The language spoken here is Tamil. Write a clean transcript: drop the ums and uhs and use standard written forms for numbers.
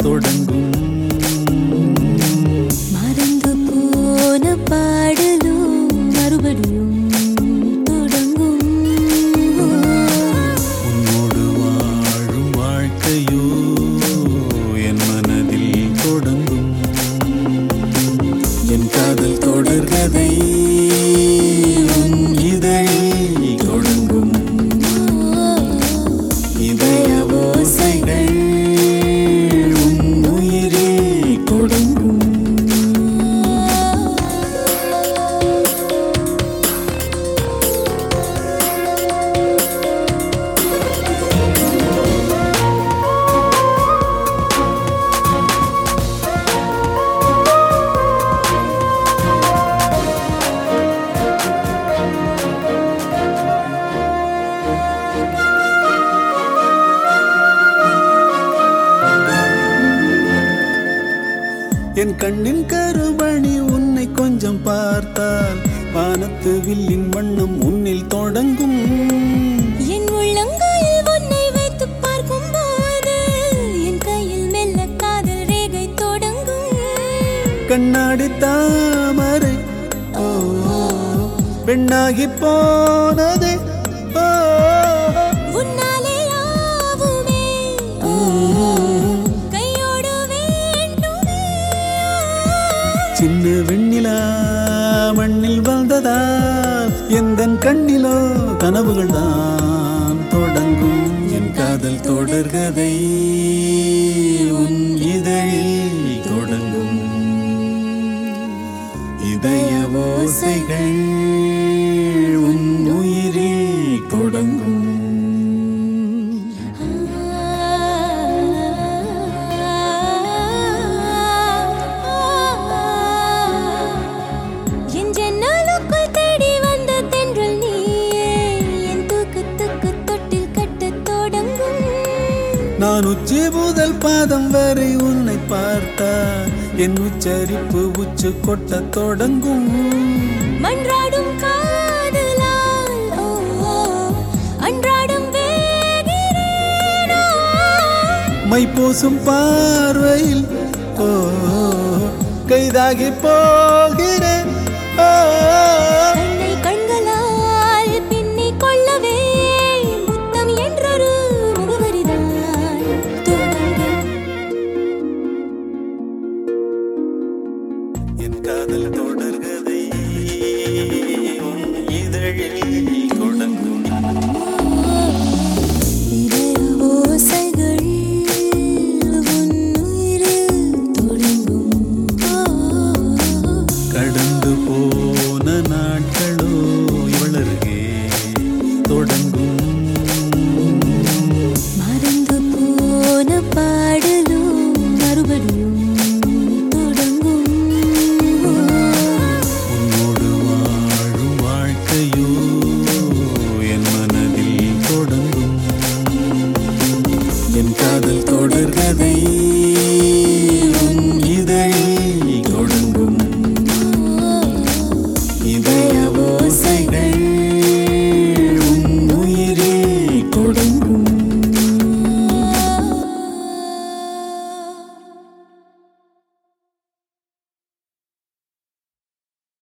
தொடங்கும். மறந்து போன பாடலும் மறுபடியும் தொடங்கும். உன்னோடு வாழும் வாழ்க்கையோ என் மனதில் தொடங்கும். என் காதல் தொடர்கதை உன் இதழில் தொடங்கும். இதய ஓசைகள் உன் உயிரில் தொடங்கும். என் கண்ணின் கருபணி உன்னை கொஞ்சம் பார்த்தால் வானத்து வில்லின் வண்ணம் உன்னில் தொடங்கும். என் உள்ளங்கையில் உன்னை வைத்து பார்க்கும் போது என் கையில் மெல்ல காதல் ரேகை தொடங்கும். கண்ணாடி தாமரை ஓ பெண்ணாகி போனதே ஓ உன்னாலே யாவுமே கையோடு வேண்டுமே. சின்ன வெண்ணிலா மண்ணில் வந்ததால் எந்தன் கண்ணிலோ கனவுகள் தான் தொடங்கும். என் காதல் தொடர்கதை உன் இதழில் தொடங்கும். இதய ஓசைகள் உன் உயிரில் தொடங்கும். என் ஜன்னலுக்குள் தேடி வந்த தென்றல் நீயே என் தூக்கத்துக்கு தொட்டில் கட்டத் தொடங்கும். நான் உச்சி முதல் பாதம் வரை உன்னை பார்த்தால் என் உச்சரிப்பு உச்சு கொட்டத் தொடங்கும். மன்றாடும் காதலால் ஓ அன்றாடம் வேகிறேனோ. மைப்பூசும் பார்வையில் ஓ கைதாகி போகிறேன். ஓ